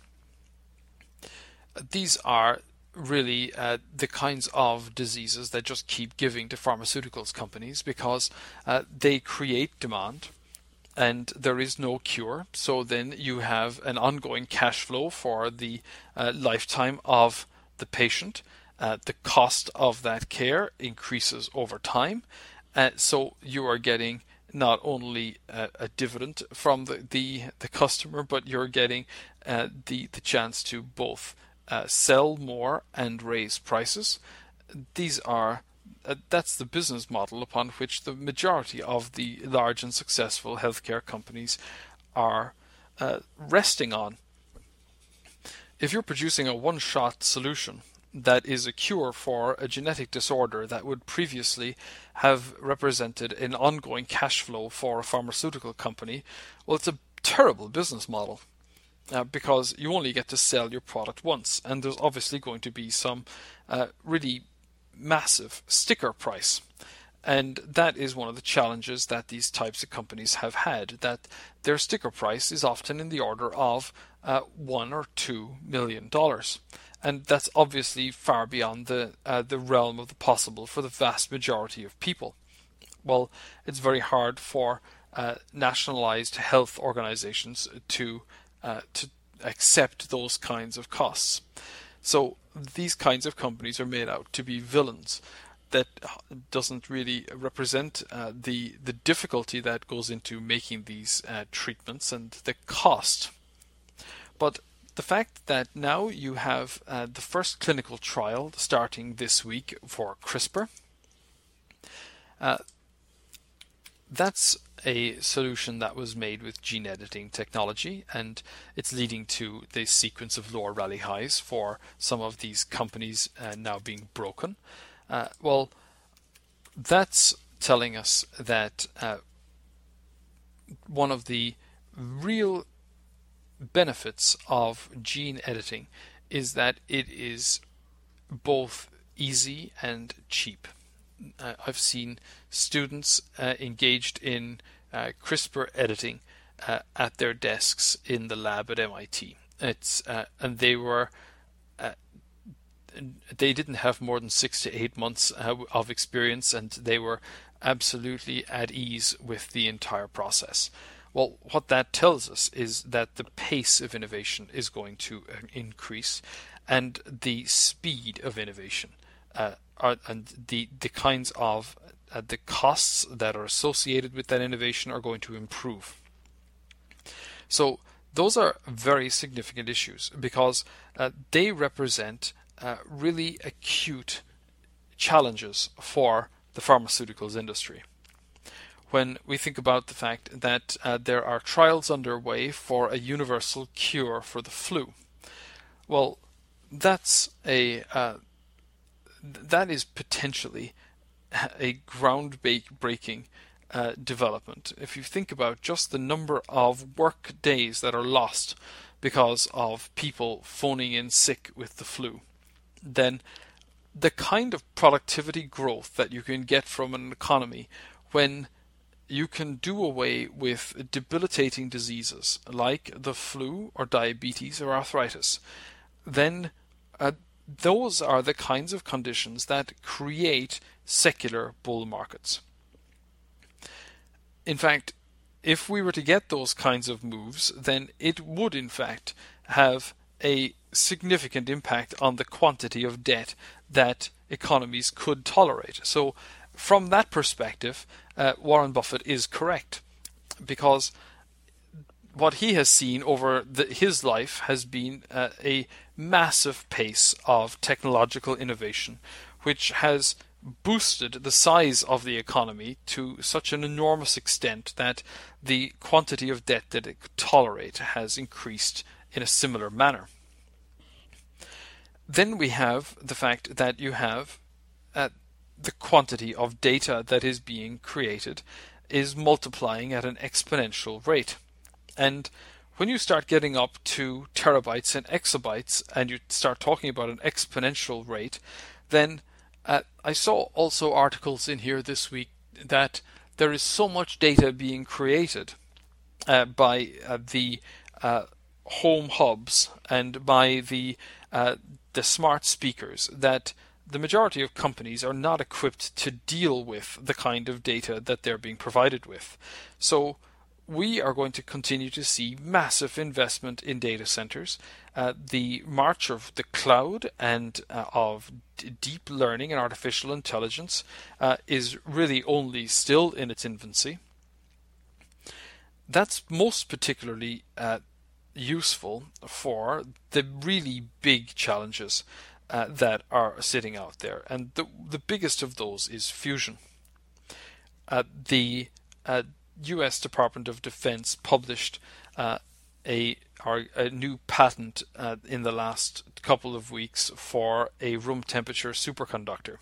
These are really uh, the kinds of diseases that just keep giving to pharmaceuticals companies because uh, they create demand and there is no cure. So then you have an ongoing cash flow for the uh, lifetime of the patient. Uh, the cost of that care increases over time. Uh, so you are getting not only a, a dividend from the, the, the customer, but you're getting uh, the, the chance to both Uh, sell more and raise prices. These are uh, that's the business model upon which the majority of the large and successful healthcare companies are uh, resting on. If you're producing a one-shot solution that is a cure for a genetic disorder that would previously have represented an ongoing cash flow for a pharmaceutical company, well, it's a terrible business model. Uh, because you only get to sell your product once, and there's obviously going to be some uh, really massive sticker price. And that is one of the challenges that these types of companies have had, that their sticker price is often in the order of uh, one or two million dollars. And that's obviously far beyond the uh, the realm of the possible for the vast majority of people. Well, it's very hard for uh, nationalized health organizations to Uh, to accept those kinds of costs. So these kinds of companies are made out to be villains. That doesn't really represent uh, the the difficulty that goes into making these uh, treatments and the cost. But the fact that now you have uh, the first clinical trial starting this week for CRISPR, uh, that's a solution that was made with gene editing technology, and it's leading to the sequence of lower rally highs for some of these companies uh, now being broken. Uh, well, that's telling us that uh, one of the real benefits of gene editing is that it is both easy and cheap. Uh, I've seen students uh, engaged in uh, CRISPR editing uh, at their desks in the lab at M I T. It's uh, and they were uh, they didn't have more than six to eight months uh, of experience, and they were absolutely at ease with the entire process. Well, what that tells us is that the pace of innovation is going to increase, and the speed of innovation. Uh, Are, and the the kinds of uh, the costs that are associated with that innovation are going to improve. So those are very significant issues because uh, they represent uh, really acute challenges for the pharmaceuticals industry. When we think about the fact that uh, there are trials underway for a universal cure for the flu, well, that's a uh, that is potentially a groundbreaking uh, development. If you think about just the number of work days that are lost because of people phoning in sick with the flu, then the kind of productivity growth that you can get from an economy when you can do away with debilitating diseases like the flu or diabetes or arthritis, then uh, those are the kinds of conditions that create secular bull markets. In fact, if we were to get those kinds of moves, then it would in fact have a significant impact on the quantity of debt that economies could tolerate. So from that perspective, uh, Warren Buffett is correct, because what he has seen over the, his life has been uh, a massive pace of technological innovation, which has boosted the size of the economy to such an enormous extent that the quantity of debt that it could tolerate has increased in a similar manner. Then we have the fact that you have uh, the quantity of data that is being created is multiplying at an exponential rate. And when you start getting up to terabytes and exabytes and you start talking about an exponential rate, then uh, I saw also articles in here this week that there is so much data being created uh, by uh, the uh, home hubs and by the uh, the smart speakers that the majority of companies are not equipped to deal with the kind of data that they're being provided with. So we are going to continue to see massive investment in data centers. Uh, the march of the cloud and uh, of d- deep learning and artificial intelligence uh, is really only still in its infancy. That's most particularly uh, useful for the really big challenges uh, that are sitting out there. And the, the biggest of those is fusion. Uh, the uh, U S Department of Defense published uh, a, or a new patent uh, in the last couple of weeks for a room temperature superconductor.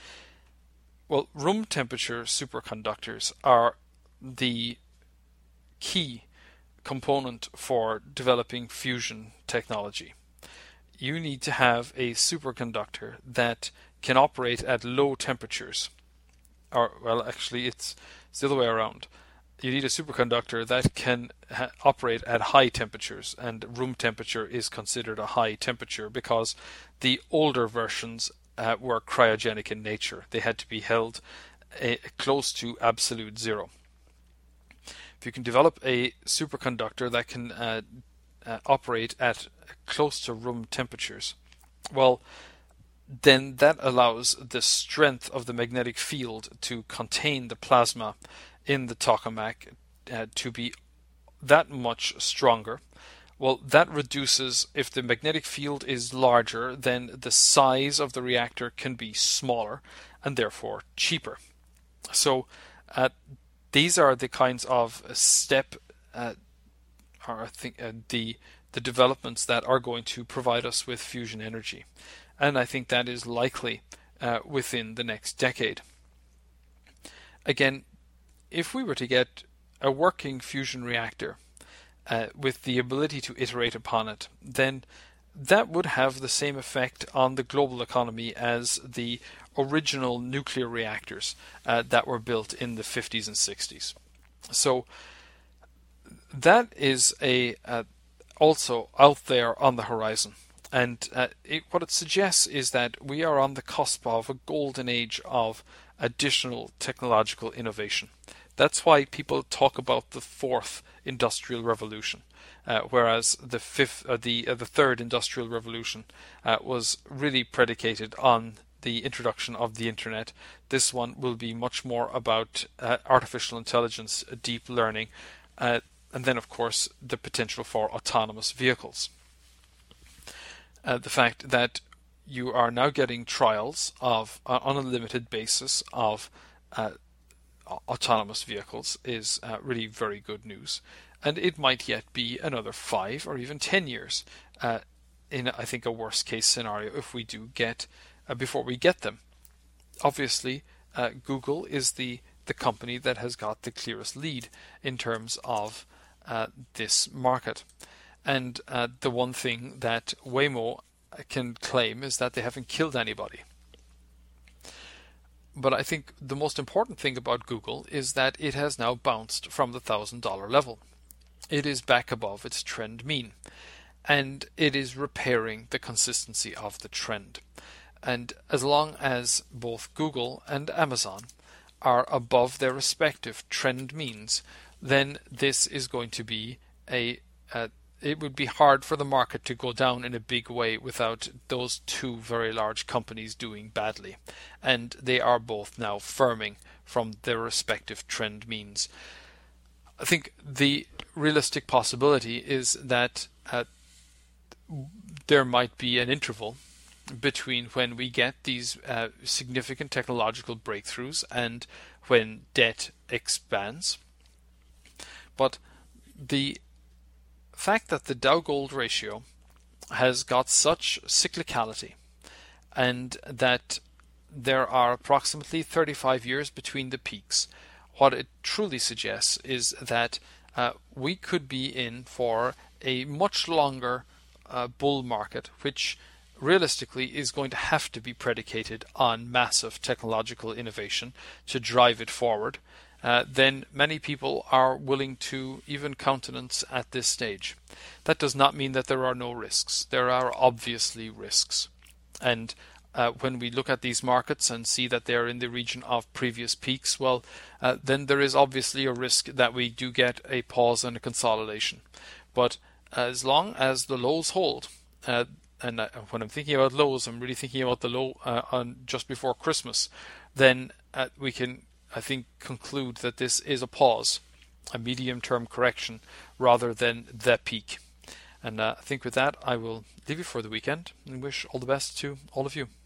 Well, room temperature superconductors are the key component for developing fusion technology. You need to have a superconductor that can operate at low temperatures. Or, well, actually, it's, it's the other way around. You need a superconductor that can ha- operate at high temperatures, and room temperature is considered a high temperature because the older versions uh, were cryogenic in nature. They had to be held uh, close to absolute zero. If you can develop a superconductor that can uh, uh, operate at close to room temperatures, well, then that allows the strength of the magnetic field to contain the plasma in the tokamak uh, to be that much stronger. Well, that reduces, if the magnetic field is larger, then the size of the reactor can be smaller and therefore cheaper. So uh, these are the kinds of step uh, or I think uh, the the developments that are going to provide us with fusion energy. And I think that is likely uh, within the next decade. Again, if we were to get a working fusion reactor uh, with the ability to iterate upon it, then that would have the same effect on the global economy as the original nuclear reactors uh, that were built in the fifties and sixties. So that is a uh, also out there on the horizon. And uh, it, what it suggests is that we are on the cusp of a golden age of additional technological innovation. That's why people talk about the fourth industrial revolution, uh, whereas the fifth, uh, the uh, the third industrial revolution uh, was really predicated on the introduction of the internet. This one will be much more about uh, artificial intelligence, deep learning, uh, and then of course the potential for autonomous vehicles. Uh, the fact that you are now getting trials of uh, on a limited basis of uh, autonomous vehicles is uh, really very good news, and it might yet be another five or even ten years uh, in I think a worst case scenario if we do get uh, before we get them. Obviously, uh, Google is the the company that has got the clearest lead in terms of uh, this market. And uh, the one thing that Waymo can claim is that they haven't killed anybody. But I think the most important thing about Google is that it has now bounced from the one thousand dollar level. It is back above its trend mean, and it is repairing the consistency of the trend. And as long as both Google and Amazon are above their respective trend means, then this is going to be a, a it would be hard for the market to go down in a big way without those two very large companies doing badly. And they are both now firming from their respective trend means. I think the realistic possibility is that uh, there might be an interval between when we get these uh, significant technological breakthroughs and when debt expands. But the fact that the Dow-Gold ratio has got such cyclicality, and that there are approximately thirty-five years between the peaks, what it truly suggests is that uh, we could be in for a much longer uh, bull market, which realistically is going to have to be predicated on massive technological innovation to drive it forward. Uh, then many people are willing to even countenance at this stage. That does not mean that there are no risks. There are obviously risks. And uh, when we look at these markets and see that they are in the region of previous peaks, well, uh, then there is obviously a risk that we do get a pause and a consolidation. But as long as the lows hold, uh, and uh, when I'm thinking about lows, I'm really thinking about the low uh, on just before Christmas, then uh, we can I think, conclude that this is a pause, a medium-term correction, rather than the peak. And uh, I think with that, I will leave you for the weekend and wish all the best to all of you.